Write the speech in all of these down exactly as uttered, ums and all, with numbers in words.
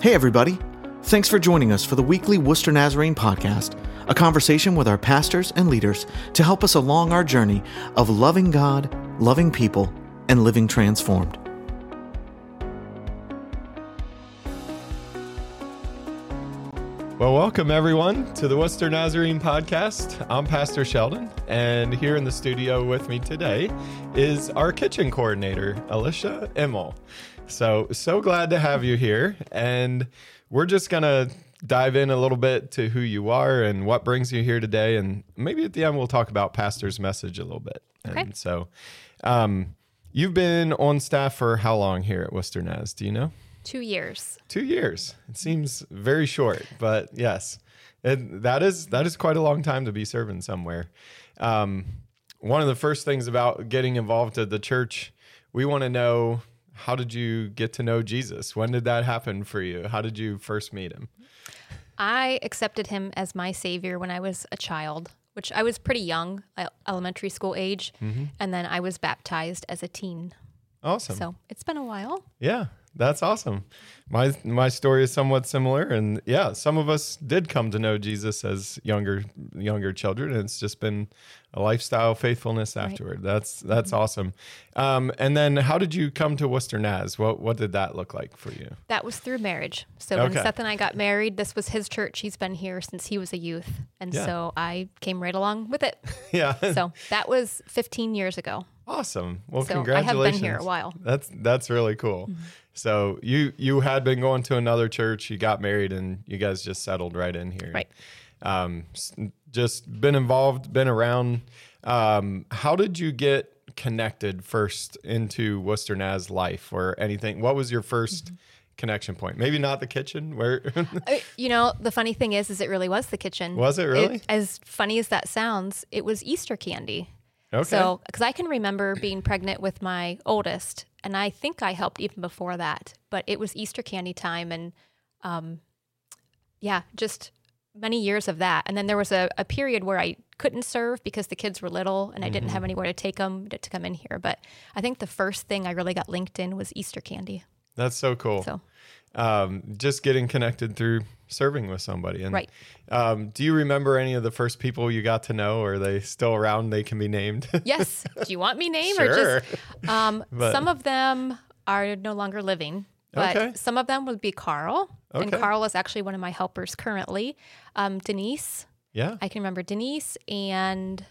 Hey, everybody. Thanks for joining us for the weekly Worcester Nazarene podcast, a conversation with our pastors and leaders to help us along our journey of loving God, loving people, and living transformed. Well, welcome everyone to the Worcester Nazarene podcast. I'm Pastor Sheldon, and here in the studio with me today is our kitchen coordinator, Alicia Immel. So, so glad to have you here, and we're just going to dive in a little bit to who you are and what brings you here today, and maybe at the end we'll talk about Pastor's message a little bit. Okay. And so, um, you've been on staff for how long here at Worcester Naz? Do you know? Two years. Two years. It seems very short, but yes, it, that is that is quite a long time to be serving somewhere. Um, one of the first things about getting involved at the church, we want to know, how did you get to know Jesus? When did that happen for you? How did you first meet him? I accepted him as my savior when I was a child, which I was pretty young, elementary school age, Mm-hmm. and then I was baptized as a teen. Awesome. So it's been a while. Yeah, that's awesome. My my story is somewhat similar, and yeah, some of us did come to know Jesus as younger younger children, and it's just been a lifestyle faithfulness afterward. Right. That's that's mm-hmm. awesome. Um, and then, how did you come to Worcester Naz? What what did that look like for you? That was through marriage. So okay. when Seth and I got married, this was his church. He's been here since he was a youth, and yeah. so I came right along with it. yeah. So that was fifteen years ago. Awesome. Well, so congratulations. I have been here a while. That's that's really cool. Mm-hmm. So you you had been going to another church, you got married, and you guys just settled right in here. Right. Um, just been involved, been around. Um, how did you get connected first into Worcester Naz life or anything? What was your first mm-hmm. connection point? Maybe not the kitchen. Where you know, the funny thing is, is it really was the kitchen. Was it really? It, as funny as that sounds, it was Easter candy. Okay. So, because I can remember being pregnant with my oldest, and I think I helped even before that, but it was Easter candy time, and um, yeah, just many years of that. And then there was a, a period where I couldn't serve because the kids were little, and I mm-hmm. didn't have anywhere to take them to, to come in here. But I think the first thing I really got linked in was Easter candy. That's so cool. So, um, just getting connected through serving with somebody. And, right. Um, do you remember any of the first people you got to know? Or are they still around? They can be named. Yes. Do you want me named sure. or just? Um, some of them are no longer living, but okay. some of them would be Carl. Okay. And Carl is actually one of my helpers currently. Um, Denise. Yeah. I can remember Denise and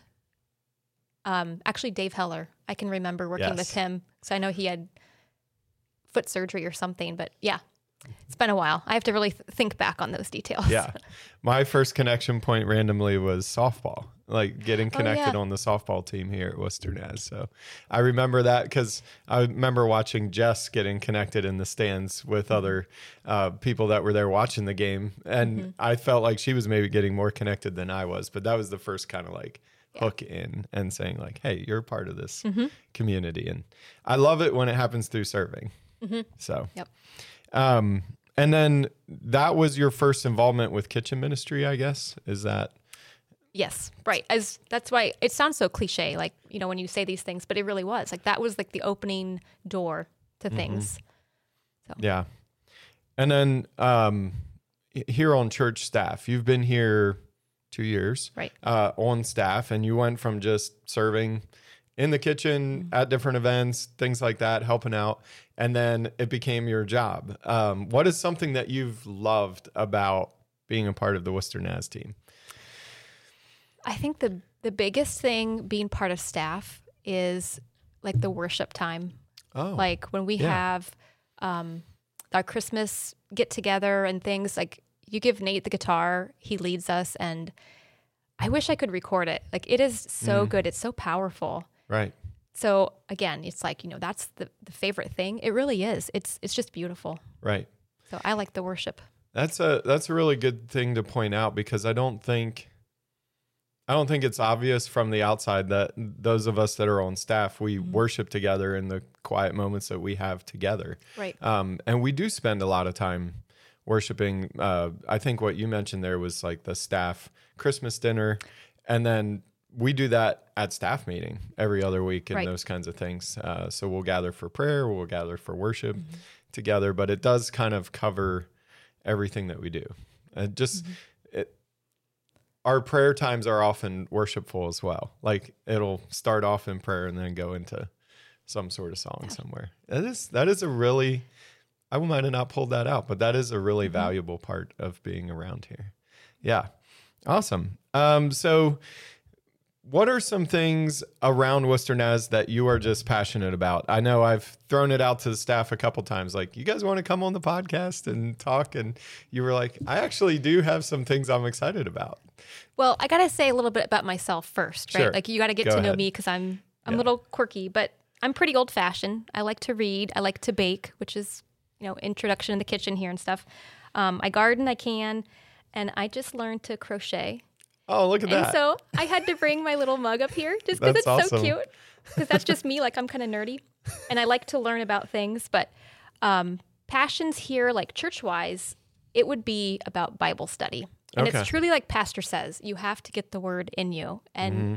um, actually Dave Heller. I can remember working yes. with him. So I know he had foot surgery or something, but yeah. It's been a while. I have to really th- think back on those details. Yeah. My first connection point randomly was softball, like getting connected oh, yeah. on the softball team here at Worcester Naz. So I remember that because I remember watching Jess getting connected in the stands with mm-hmm. other uh, people that were there watching the game. And mm-hmm. I felt like she was maybe getting more connected than I was. But that was the first kind of like yeah. hook in and saying like, hey, you're a part of this mm-hmm. community. And I love it when it happens through serving. Mm-hmm. So, yep. Um, and then that was your first involvement with kitchen ministry, I guess. Is that? Yes. Right. As that's why it sounds so cliche, like, you know, when you say these things, but it really was like, that was like the opening door to things. Mm-hmm. So, yeah. And then, um, here on church staff, you've been here two years, right? Uh, on staff, and you went from just serving in the kitchen mm-hmm. at different events, things like that, helping out. And then it became your job. Um, what is something that you've loved about being a part of the Worcester Naz team? I think the the biggest thing being part of staff is like the worship time. Oh, like when we yeah. have um, our Christmas get together and things, like you give Nate the guitar, he leads us, and I wish I could record it. Like it is so mm. good. It's so powerful. Right. So again, it's like, you know, that's the, the favorite thing. It really is. It's it's just beautiful. Right. So I like the worship. That's a that's a really good thing to point out because I don't think I don't think it's obvious from the outside that those of us that are on staff, we mm-hmm. worship together in the quiet moments that we have together. Right. Um, and we do spend a lot of time worshiping. Uh, I think what you mentioned there was like the staff Christmas dinner, and then we do that at staff meeting every other week and right. those kinds of things. Uh, so we'll gather for prayer, we'll gather for worship mm-hmm. together, but it does kind of cover everything that we do. And just Mm-hmm. it, our prayer times are often worshipful as well. Like it'll start off in prayer and then go into some sort of song Yeah. somewhere. That is that is a really, I might have not pulled that out, but that is a really Mhm. valuable part of being around here. Yeah. Awesome. Um, so what are some things around Worcester Naz that you are just passionate about? I know I've thrown it out to the staff a couple times, like, you guys want to come on the podcast and talk? And you were like, I actually do have some things I'm excited about. Well, I got to say a little bit about myself first, right? Sure. Like you got to get Go to know ahead. me because I'm I'm Yeah. a little quirky, but I'm pretty old fashioned. I like to read. I like to bake, which is, you know, introduction in the kitchen here and stuff. Um, I garden, I can, and I just learned to crochet. Oh, look at And that. so I had to bring my little mug up here just because That's it's awesome. so cute. Because that's just me. Like I'm kind of nerdy and I like to learn about things. But um, passions here, like church wise, it would be about Bible study. And Okay. it's truly like Pastor says, you have to get the word in you. And Mm-hmm.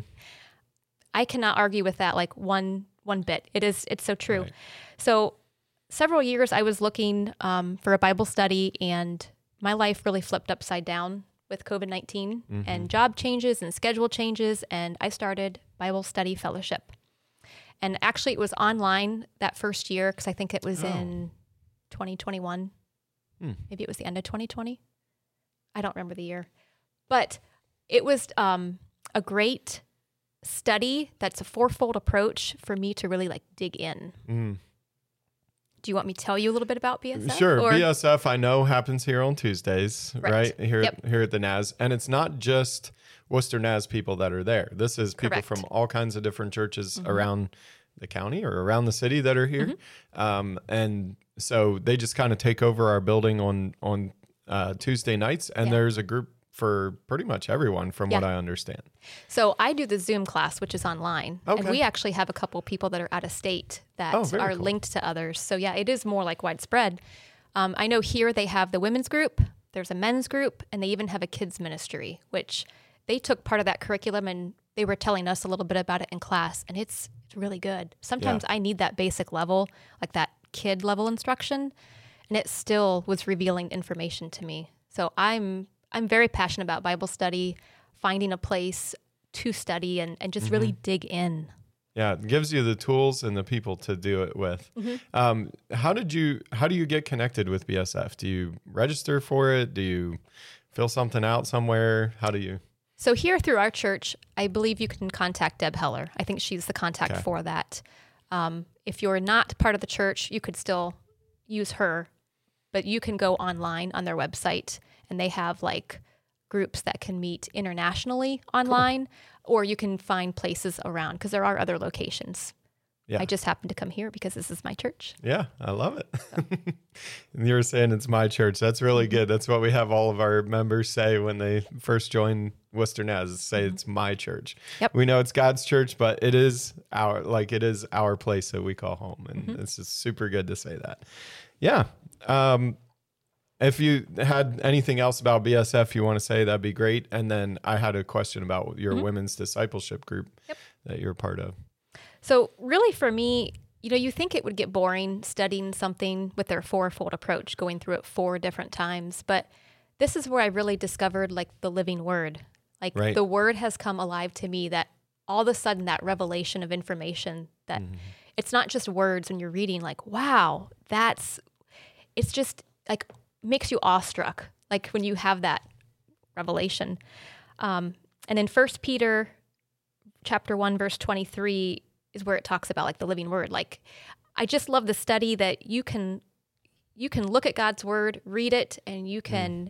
I cannot argue with that like one one bit. It is it's so true. Right. So several years I was looking um, for a Bible study and my life really flipped upside down with COVID nineteen Mm-hmm. and job changes and schedule changes. And I started Bible Study Fellowship. And actually it was online that first year because I think it was Oh. in twenty twenty-one. Hmm. Maybe it was the end of twenty twenty. I don't remember the year. But it was um, a great study that's a fourfold approach for me to really like dig in. Mm. Do you want me to tell you a little bit about B S F? Sure. Or- B S F, I know, happens here on Tuesdays, right? Right. Here, Yep. here at the Naz. And it's not just Worcester Naz people that are there. This is people Correct. from all kinds of different churches Mhm. around the county or around the city that are here. Mm-hmm. Um, and so they just kind of take over our building on, on uh, Tuesday nights. And Yeah. there's a group for pretty much everyone from what Yeah. I understand. So I do the Zoom class, which is online. Okay. And we actually have a couple people that are out of state that Oh, very are cool. linked to others. So yeah, it is more like widespread. Um, I know here they have the women's group, there's a men's group, and they even have a kids ministry, which they took part of that curriculum and they were telling us a little bit about it in class. And it's, it's really good. Sometimes I need that basic level, like that kid level instruction. And it still was revealing information to me. So I'm I'm very passionate about Bible study, finding a place to study and, and just really dig in. Yeah, it gives you the tools and the people to do it with. Mm-hmm. Um, how did you? How do you get connected with B S F? Do you register for it? Do you fill something out somewhere? How do you? So here through our church, I believe you can contact Deb Heller. I think she's the contact Okay. for that. Um, if you're not part of the church, you could still use her, but you can go online on their website and they have like groups that can meet internationally online, or you can find places around because there are other locations. Yeah. I just happened to come here because this is my church. Yeah, I love it. And you were saying it's my church. That's really good. That's what we have all of our members say when they first join Worcester Naz, is say it's my church. Yep. We know it's God's church, but it is our, like it is our place that we call home. And it's just super good to say that. Yeah. Um, if you had anything else about B S F you want to say, that'd be great. And then I had a question about your women's discipleship group Yep. that you're part of. So really for me, you know, you think it would get boring studying something with their fourfold approach, going through it four different times. But this is where I really discovered like the living word. Like Right. the word has come alive to me, that all of a sudden that revelation of information that it's not just words when you're reading like, wow, that's, it's just like makes you awestruck. Like when you have that revelation. Um, and in First Peter chapter one, verse twenty-three is where it talks about like the living word. Like, I just love the study that you can, you can look at God's word, read it, and you can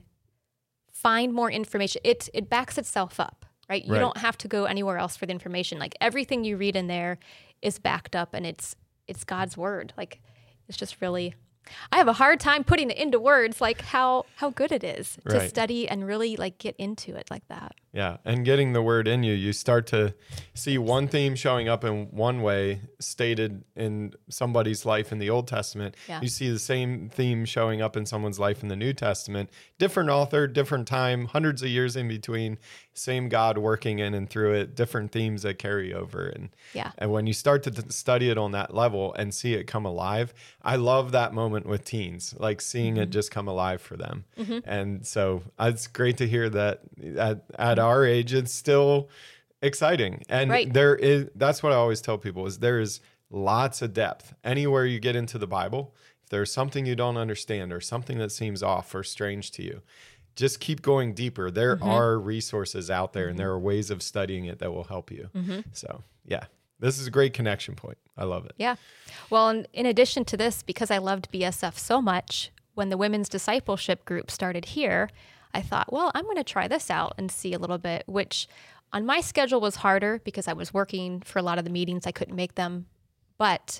find more information. It, it backs itself up, right? You Right. don't have to go anywhere else for the information. Like everything you read in there is backed up and it's, it's God's word. Like it's just really, I have a hard time putting it into words, like how, how good it is to Right. study and really like get into it like that. Yeah, and getting the word in you, you start to see one theme showing up in one way stated in somebody's life in the Old Testament. Yeah. You see the same theme showing up in someone's life in the New Testament. Different author, different time, hundreds of years in between, same God working in and through it, different themes that carry over. And, Yeah. and when you start to t- study it on that level and see it come alive, I love that moment moment with teens, like seeing Mm-hmm. it just come alive for them. Mm-hmm. And so uh, it's great to hear that at, at our age, it's still exciting. And Right. there is, that's what I always tell people is there is lots of depth. Anywhere you get into the Bible, if there's something you don't understand or something that seems off or strange to you, just keep going deeper. There Mm-hmm. are resources out there and there are ways of studying it that will help you. Mm-hmm. So yeah, this is a great connection point. I love it. Yeah. Well, in, in addition to this, because I loved B S F so much, when the women's discipleship group started here, I thought, well, I'm going to try this out and see a little bit, which on my schedule was harder because I was working for a lot of the meetings. I couldn't make them. But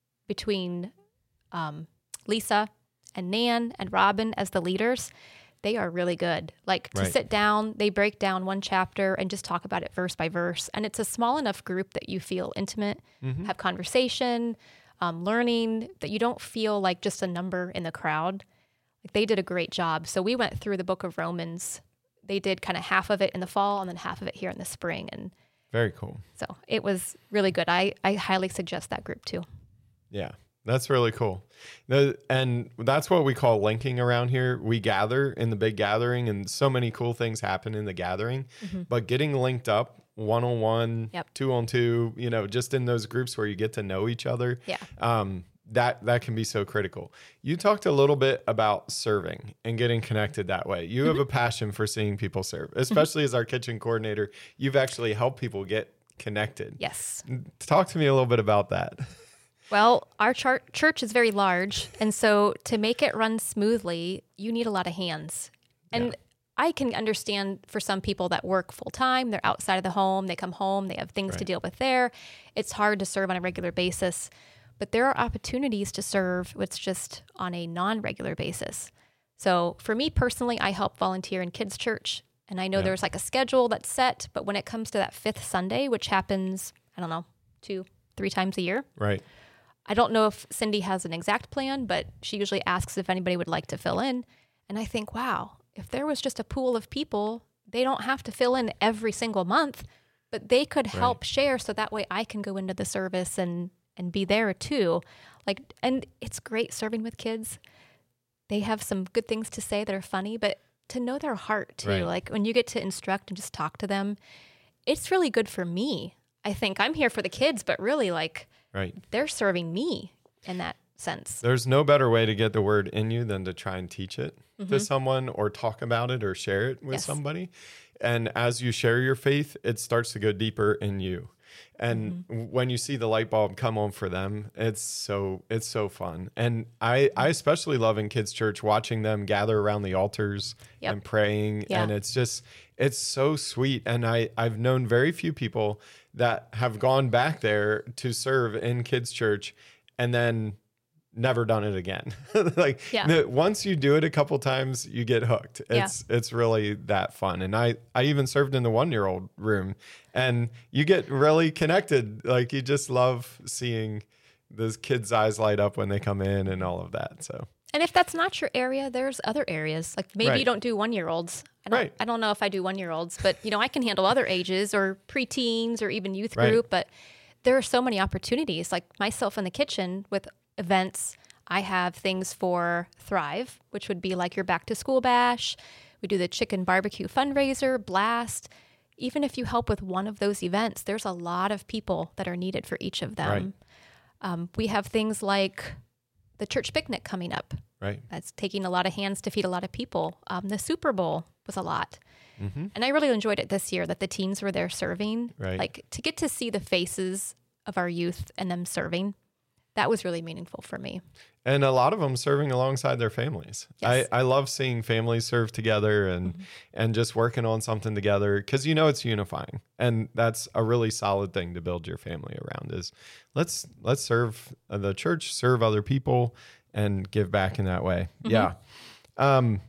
between um, Lisa and Nan and Robin as the leaders, they are really good. Like to Right. sit down, they break down one chapter and just talk about it verse by verse. And it's a small enough group that you feel intimate, Mm-hmm. have conversation, um, learning, that you don't feel like just a number in the crowd. Like they did a great job. So we went through the book of Romans. They did kind of half of it in the fall and then half of it here in the spring. And Very cool. so it was really good. I, I highly suggest that group too. Yeah, that's really cool. The, and that's what we call linking around here. We gather in the big gathering and so many cool things happen in the gathering, but getting linked up one-on-one, Yep. two-on-two, you know, just in those groups where you get to know each other. Yeah. Um, that, that can be so critical. You talked a little bit about serving and getting connected that way. You have a passion for seeing people serve, especially as our kitchen coordinator. You've actually helped people get connected. Yes. Talk to me a little bit about that. Well, our char- church is very large. And so to make it run smoothly, you need a lot of hands. And Yeah. I can understand for some people that work full time, they're outside of the home, they come home, they have things to Right. deal with there. It's hard to serve on a regular basis. But there are opportunities to serve, it's just on a non-regular basis. So for me personally, I help volunteer in kids' church. And I know Yeah. there's like a schedule that's set, but when it comes to that fifth Sunday, which happens, I don't know, two, three times a year, Right. I don't know if Cindy has an exact plan, but she usually asks if anybody would like to fill in. And I think, wow, if there was just a pool of people, they don't have to fill in every single month, but they could help share so that way I can go into the service and, and be there too. Like, and it's great serving with kids. They have some good things to say that are funny, but to know their heart too, Right. like when you get to instruct and just talk to them, it's really good for me. I think I'm here for the kids, but really like, Right. they're serving me in that sense. There's no better way to get the word in you than to try and teach it Mm-hmm. to someone or talk about it or share it with Yes. somebody. And as you share your faith, it starts to go deeper in you. And Mm-hmm. when you see the light bulb come on for them, it's so it's so fun. And I, I especially love in kids' church watching them gather around the altars Yep. and praying. Yeah. And it's just it's so sweet. And I, I've known very few people that have gone back there to serve in kids' church and then never done it again. Like Yeah. the- once you do it a couple times, you get hooked. Yeah. It's it's really that fun. And I I even served in the one-year-old room and you get really connected. Like you just love seeing those kids' eyes light up when they come in and all of that. So And if that's not your area, there's other areas. Like maybe Right. you don't do one-year-olds. I don't, Right. I don't know if I do one-year-olds, but you know, I can handle other ages or preteens or even youth Right. group. But there are so many opportunities. Like myself in the kitchen with events, I have things for Thrive, which would be like your back to school bash. We do the chicken barbecue fundraiser, blast. Even if you help with one of those events, there's a lot of people that are needed for each of them. Right. Um, we have things like the church picnic coming up. right. That's taking a lot of hands to feed a lot of people. Um, the Super Bowl was a lot. Mm-hmm. And I really enjoyed it this year that the teens were there serving. Right. Like to get to see the faces of our youth and them serving, that was really meaningful for me. And a lot of them serving alongside their families. Yes. I, I love seeing families serve together and Mm-hmm. and just working on something together because you know it's unifying, and that's a really solid thing to build your family around. Is let's let's serve the church, serve other people, and give back in that way. Mm-hmm. Yeah. Um,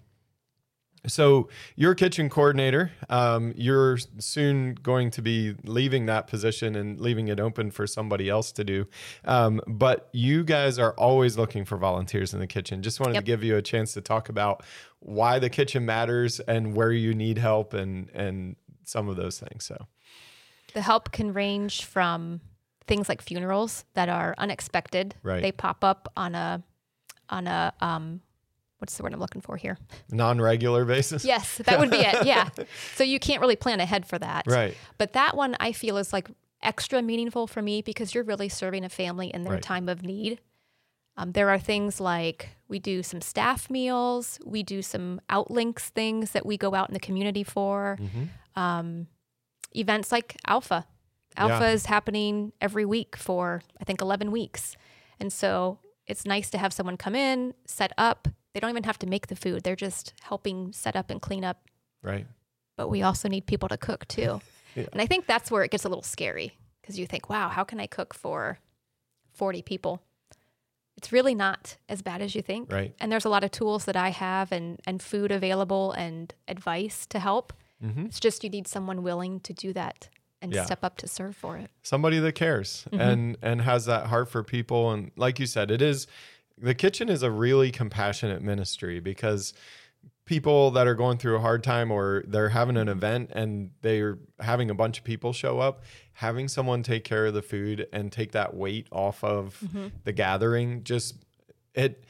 so you're a kitchen coordinator. Um, you're soon going to be leaving that position and leaving it open for somebody else to do. Um, but you guys are always looking for volunteers in the kitchen. Just wanted Yep. to give you a chance to talk about why the kitchen matters and where you need help and and some of those things. So The help can range from things like funerals that are unexpected. Right. They pop up on a on a, um, what's the word I'm looking for here? Non-regular basis? Yes, that would be it. Yeah. So you can't really plan ahead for that. Right. But that one I feel is like extra meaningful for me because you're really serving a family in their Right. time of need. Um, there are things like we do some staff meals, we do some outlinks things that we go out in the community for. Mm-hmm. Um, events like Alpha. Alpha Yeah. is happening every week for, I think, eleven weeks. And so it's nice to have someone come in, set up. They don't even have to make the food. They're just helping set up and clean up. Right. But we also need people to cook too. Yeah. And I think that's where it gets a little scary because you think, wow, how can I cook for forty people? It's really not as bad as you think. Right. And there's a lot of tools that I have and, and food available and advice to help. Mm-hmm. It's just you need someone willing to do that and Yeah. step up to serve for it. Somebody that cares Mhm. and and has that heart for people. And like you said, it is, the kitchen is a really compassionate ministry because people that are going through a hard time or they're having an event and they're having a bunch of people show up, having someone take care of the food and take that weight off of Mm-hmm. the gathering, just it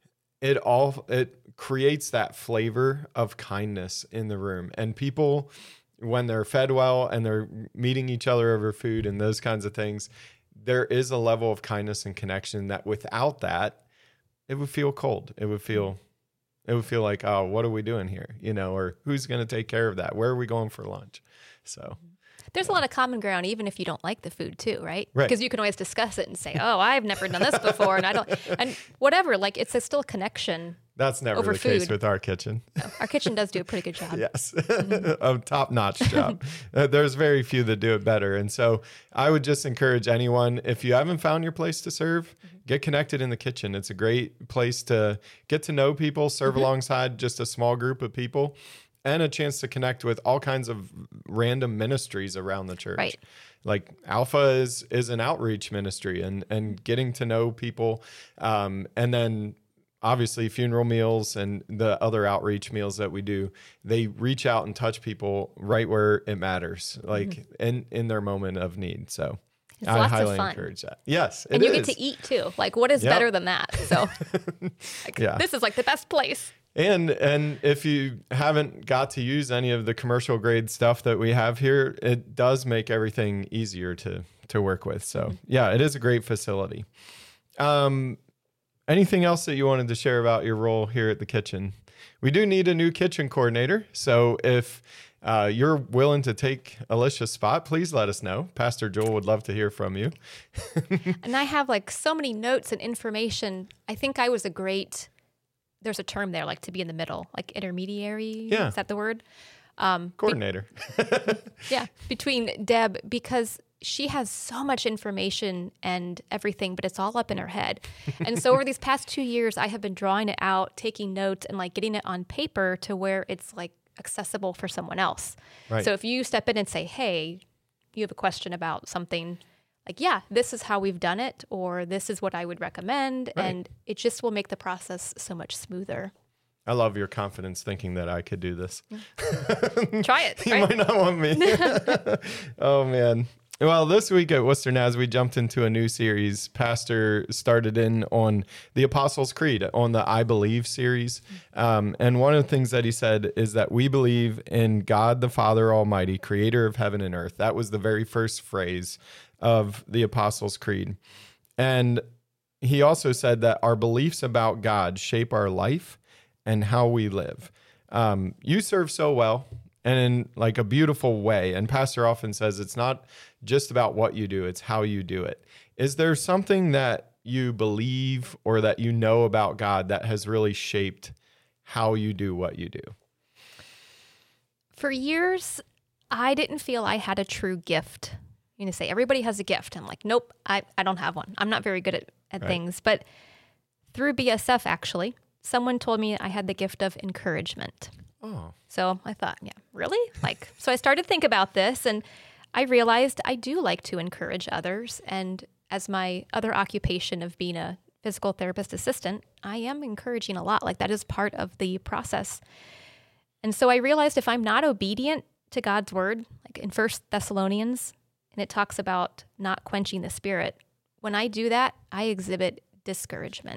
it all it creates that flavor of kindness in the room. And people, when they're fed well and they're meeting each other over food and those kinds of things, there is a level of kindness and connection that without that, it would feel cold. It would feel, it would feel like, oh, what are we doing here? You know, or who's going to take care of that? Where are we going for lunch? So There's a lot of common ground, even if you don't like the food too, right? Right. Because you can always discuss it and say, oh, I've never done this before. And I don't, and whatever, like it's a still a connection. that's never Over the case food. with our kitchen. Our kitchen does do a pretty good job. Yes, a top-notch job. Uh, There's very few that do it better. And so I would just encourage anyone, if you haven't found your place to serve, get connected in the kitchen. It's a great place to get to know people, serve alongside just a small group of people, and a chance to connect with all kinds of random ministries around the church. Right. Like Alpha is is an outreach ministry and and getting to know people, um, and then obviously funeral meals and the other outreach meals that we do, they reach out and touch people right where it matters, like Mm-hmm. in in their moment of need. So It's I lots of highly fun. encourage that. Yes, it And you is. get to eat too. Like, what is Yep. better than that? So, like, Yeah. this is like the best place. And and if you haven't got to use any of the commercial grade stuff that we have here, it does make everything easier to to work with. So yeah, it is a great facility. Um, anything else that you wanted to share about your role here at the kitchen? We do need a new kitchen coordinator. So if uh, you're willing to take Alicia's spot, please let us know. Pastor Joel would love to hear from you. And I have like so many notes and information. I think I was a great, there's a term there, like to be in the middle, like intermediary. Yeah. Is that the word? Um, Coordinator. yeah. Between Deb, because she has so much information and everything, but it's all up in her head. And so over these past two years, I have been drawing it out, taking notes and like getting it on paper to where it's like accessible for someone else. Right. So if you step in and say, hey, you have a question about something, like, yeah, this is how we've done it, or this is what I would recommend. Right. And it just will make the process so much smoother. I love your confidence thinking that I could do this. Try it. You Right? might not want me. Oh, man. Well, this week at Worcester Naz, we jumped into a new series. Pastor started in on the Apostles' Creed, on the I Believe series. Um, and one of the things that he said is that we believe in God the Father Almighty, creator of heaven and earth. That was the very first phrase of the Apostles' Creed. And he also said that our beliefs about God shape our life and how we live. Um, you serve so well and in like a beautiful way. And Pastor often says it's not just about what you do, it's how you do it. Is there something that you believe or that you know about God that has really shaped how you do what you do? For years, I didn't feel I had a true gift. You know, say everybody has a gift. I'm like, nope, I, I don't have one. I'm not very good at, at Right. things. But through B S F, actually, someone told me I had the gift of encouragement. Oh, So I thought, yeah, really? Like, so I started to think about this and I realized I do like to encourage others. And as my other occupation of being a physical therapist assistant, I am encouraging a lot. Like that is part of the process. And so I realized if I'm not obedient to God's word, like in First Thessalonians, and it talks about not quenching the spirit, when I do that, I exhibit discouragement.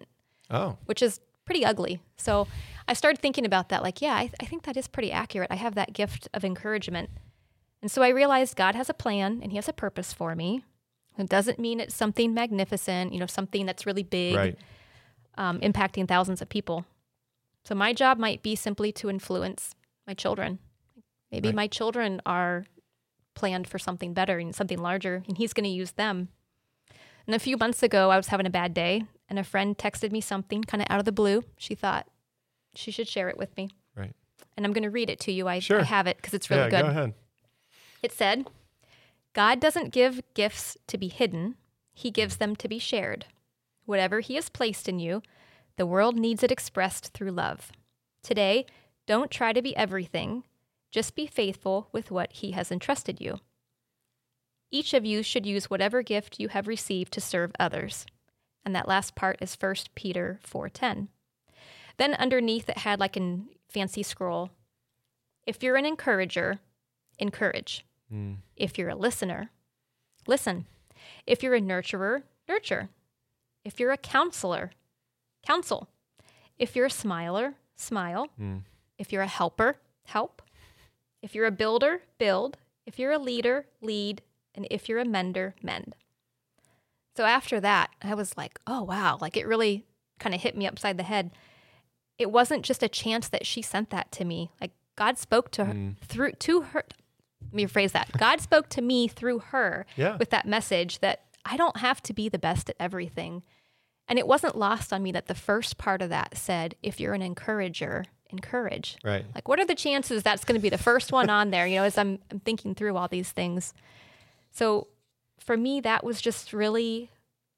Oh. which is pretty ugly. So I started thinking about that, like, yeah, I, th- I think that is pretty accurate. I have that gift of encouragement. And so I realized God has a plan and he has a purpose for me. It doesn't mean it's something magnificent, you know, something that's really big, Right. um, impacting thousands of people. So my job might be simply to influence my children. Maybe Right. my children are planned for something better and something larger, and he's going to use them. And a few months ago, I was having a bad day, and a friend texted me something kind of out of the blue. She thought she should share it with me. Right. And I'm going to read it to you. I, Sure. I have it because it's really yeah, good. go ahead. It said, God doesn't give gifts to be hidden. He gives them to be shared. Whatever he has placed in you, the world needs it expressed through love. Today, don't try to be everything. Just be faithful with what he has entrusted you. Each of you should use whatever gift you have received to serve others. And that last part is First Peter four ten. Then underneath it had like a fancy scroll. If you're an encourager, encourage. Mm. If you're a listener, listen. If you're a nurturer, nurture. If you're a counselor, counsel. If you're a smiler, smile. Mm. If you're a helper, help. If you're a builder, build. If you're a leader, lead. And if you're a mender, mend. So after that, I was like, oh, wow. Like it really kind of hit me upside the head. It wasn't just a chance that she sent that to me. Like God spoke to her Mm. through to her. Let me rephrase that. God spoke to me through her Yeah. with that message that I don't have to be the best at everything. And it wasn't lost on me that the first part of that said, if you're an encourager, encourage. Right. Like, what are the chances that's going to be the first one on there, you know, as I'm, I'm thinking through all these things. So for me, that was just really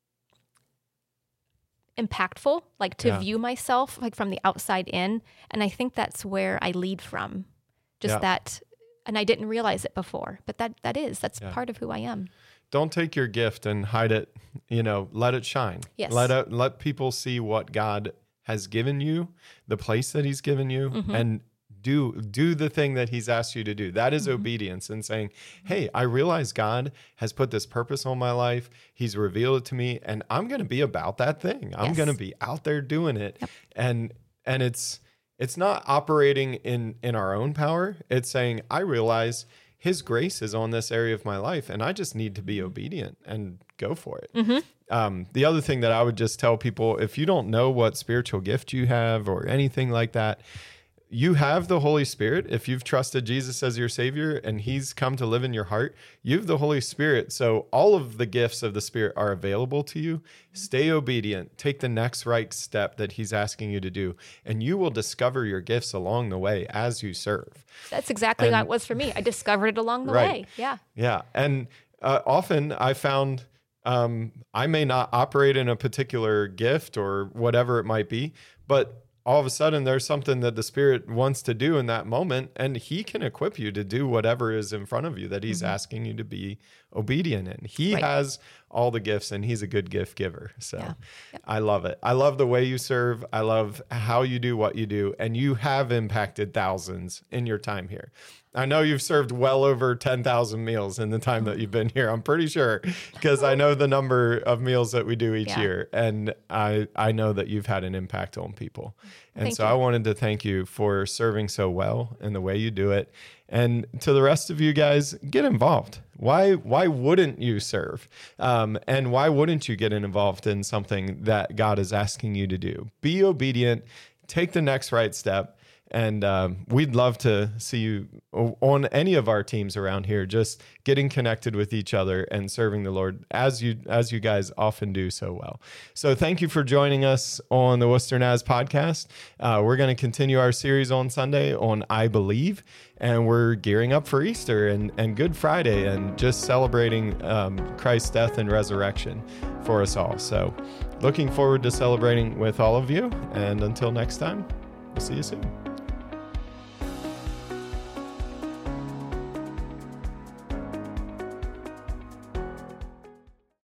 impactful, like to Yeah. view myself like from the outside in. And I think that's where I lead from. Just Yeah. that, and I didn't realize it before, but that that is, that's Yeah. part of who I am. Don't take your gift and hide it, you know, let it shine. Yes. Let it, let people see what God has given you, the place that he's given you, Mm-hmm. and do do the thing that he's asked you to do. That is Mm-hmm. obedience and saying, hey, I realize God has put this purpose on my life. He's revealed it to me, and I'm going to be about that thing. I'm Yes. going to be out there doing it. And and it's it's not operating in in our own power. It's saying, I realize his grace is on this area of my life, and I just need to be obedient and go for it. Mm-hmm. Um, the other thing that I would just tell people, if you don't know what spiritual gift you have or anything like that, you have the Holy Spirit. If you've trusted Jesus as your Savior and he's come to live in your heart, you have the Holy Spirit. So all of the gifts of the Spirit are available to you. Stay obedient. Take the next right step that he's asking you to do, and you will discover your gifts along the way as you serve. That's exactly And- how it was for me. I discovered it along the Right. way. Yeah. Yeah. And uh, often I found um, I may not operate in a particular gift or whatever it might be, but all of a sudden there's something that the Spirit wants to do in that moment, and he can equip you to do whatever is in front of you that he's asking you to be obedient in. He Right. has all the gifts, and he's a good gift giver. So Yeah. Yep. I love it. I love the way you serve. I love how you do what you do, and you have impacted thousands in your time here. I know you've served well over ten thousand meals in the time that you've been here. I'm pretty sure, because I know the number of meals that we do each Yeah. year. And I, I know that you've had an impact on people. And Thank so you. I wanted to thank you for serving so well in the way you do it. And to the rest of you guys, get involved. Why why wouldn't you serve? Um, and why wouldn't you get involved in something that God is asking you to do? Be obedient. Take the next right step. And um, we'd love to see you on any of our teams around here, just getting connected with each other and serving the Lord as you as you guys often do so well. So thank you for joining us on the Worcester Naz podcast. Uh, we're going to continue our series on Sunday on I Believe, and we're gearing up for Easter and, and Good Friday and just celebrating um, Christ's death and resurrection for us all. So looking forward to celebrating with all of you. And until next time, we'll see you soon.